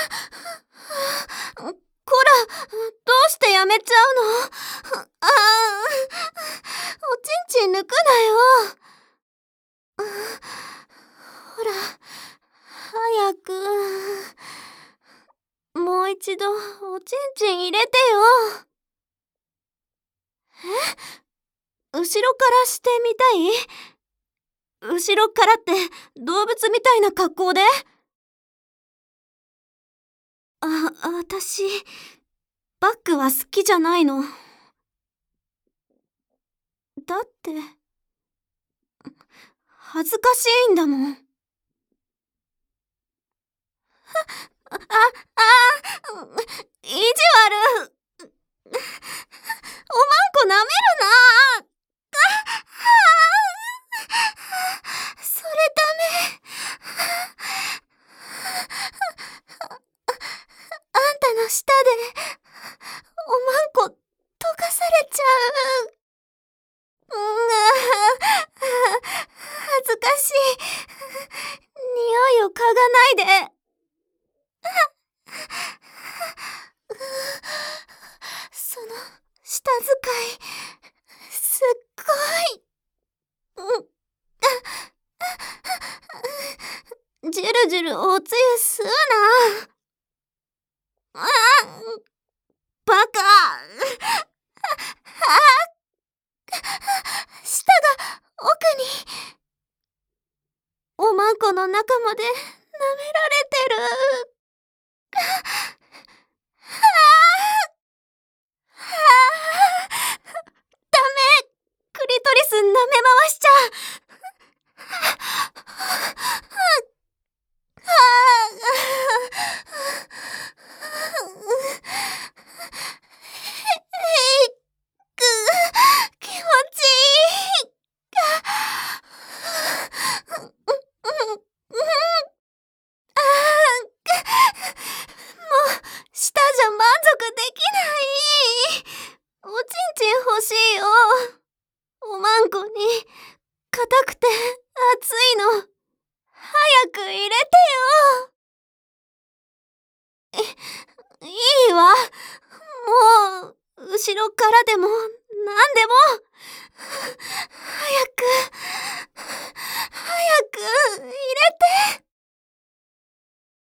こら、どうしてやめちゃうの？おちんちん抜くなよ。ほら、早く。もう一度おちんちん入れてよ。後ろからしてみたい？後ろからって動物みたいな格好で？私、バッグは好きじゃないの。だって、恥ずかしいんだもん。意地悪。おまんこ舐めるな。それダメ。あんたの舌でおまんこ溶かされちゃう。恥ずかしい。匂いを嗅がないで。その舌使い、すっごい。じゅるじゅるおつゆ吸うな。バカ。舌が奥に。おまんこの中まで舐められてる。ダメ。クリトリス舐め回しちゃ。気持ちいい。もう舌じゃ満足できない。おちんちん欲しいよ。おまんこに硬くて熱いの早く入れてよ。いいわ。もう後ろからでもなんでも早く入れて。